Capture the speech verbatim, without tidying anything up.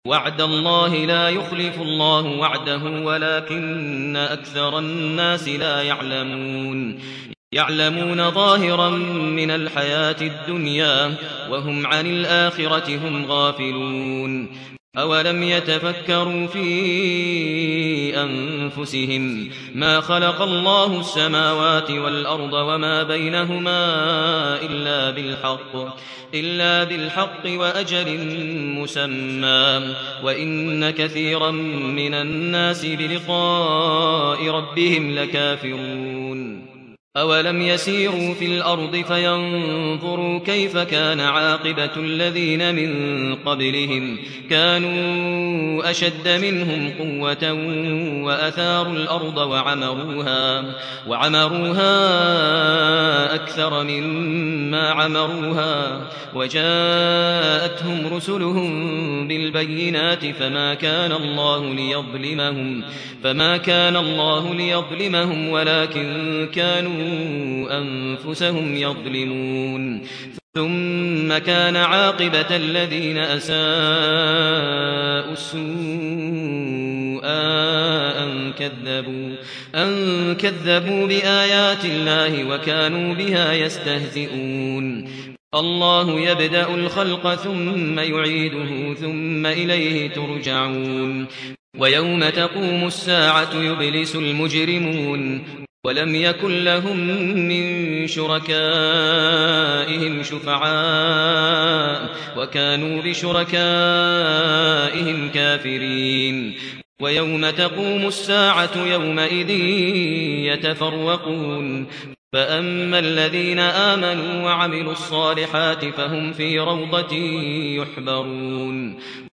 وعد الله لا يخلف الله وعده ولكن أكثر الناس لا يعلمون يعلمون ظاهرا من الحياة الدنيا وهم عن الآخرة هم غافلون أولم يتفكروا في أنفسهم ما خلق الله السماوات والأرض وما بينهما إلا بالحق إلا بالحق وأجل مسمى وإن كثيرا من الناس بلقاء ربهم لكافرون أولم يسيروا في الأرض فينظروا كيف كان عاقبة الذين من قبلهم كانوا أشد منهم قوة وأثاروا الأرض وعمروها, وعمروها أكثر مما عمروها وجاءتهم رسلهم بالبينات فما كان الله ليظلمهم فما كان الله ليظلمهم ولكن كانوا أنفسهم يظلمون ثم كان عاقبة الذين أساءوا السوء أن كذبوا, أن كذبوا بآيات الله وكانوا بها يستهزئون الله يبدأ الخلق ثم يعيده ثم إليه ترجعون ويوم تقوم الساعة يبلس المجرمون ولم يكن لهم من شركائهم شفعاء وكانوا بشركائهم كافرين ويوم تقوم الساعة يومئذ يتفرقون فأما الذين آمنوا وعملوا الصالحات فهم في روضة يحبرون